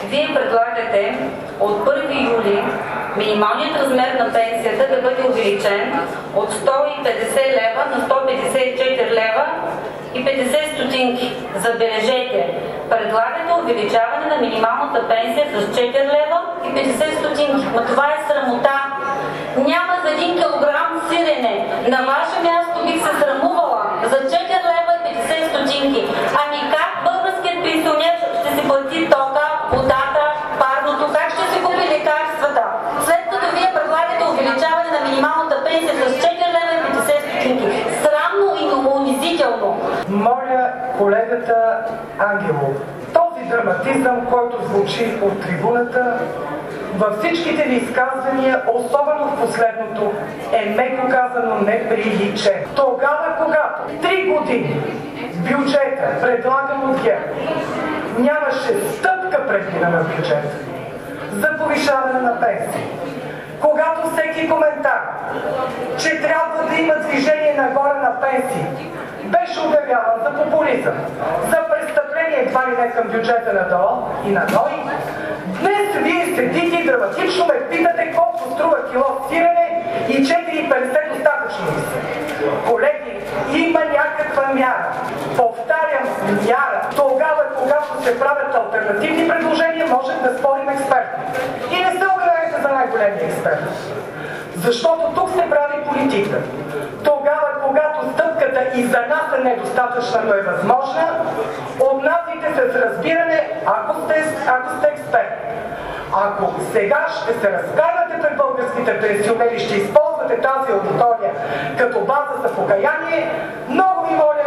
Вие предлагате от 1 юли минималният размер на пенсията да бъде увеличен от 150 лева на 154 лева и 50 стотинки. Забележете, предлагате увеличаване на минималната пенсия с 4 лева и 50 стотинки. Но това е срамота. Няма за 1 килограм сирене. На ваше място бих се срамувала за 4 лева и 50 стотинки. Ами как българският пенсионер ще си плати тока, водата, парното, как ще си купи лекарствата? След като вие предлагате увеличаване на минималната пенсия с 4 лева и 50 стотинки. Срамно и унизително. Моля колегата Ангелов, този драматизъм, който звучи от трибуната, във всичките ви изказвания, особено в последното, е меко казано неприличен. Тогава, когато 3 години бюджета, предлаган от ГЕРБ, нямаше стъпка предвидена на бюджета за повишаване на пенсии, когато всеки коментар, че трябва да има движение нагоре на пенсии, беше обявяван за популизъм, за престъпление едва ли не към бюджета на ДОО и на НОИ, днес вие седите и драматично ме питате колко струва кило сирене и 4,50 достатъчно ли са. Колеги, има някаква мяра. Повтарям, мяра. Тогава, когато се правят алтернативни предложения, можем да спорим експертно. И не се обявявайте за най-големия експерт. Защото тук се прави политика. Тогава, когато стъпката и за нас е недостатъчна, но е възможна, отнасяйте се с разбиране, ако сте експерт. Ако сега ще се разкарвате пред българските пенсионери, ще използвате тази аудитория като база за покаяние, много ви моля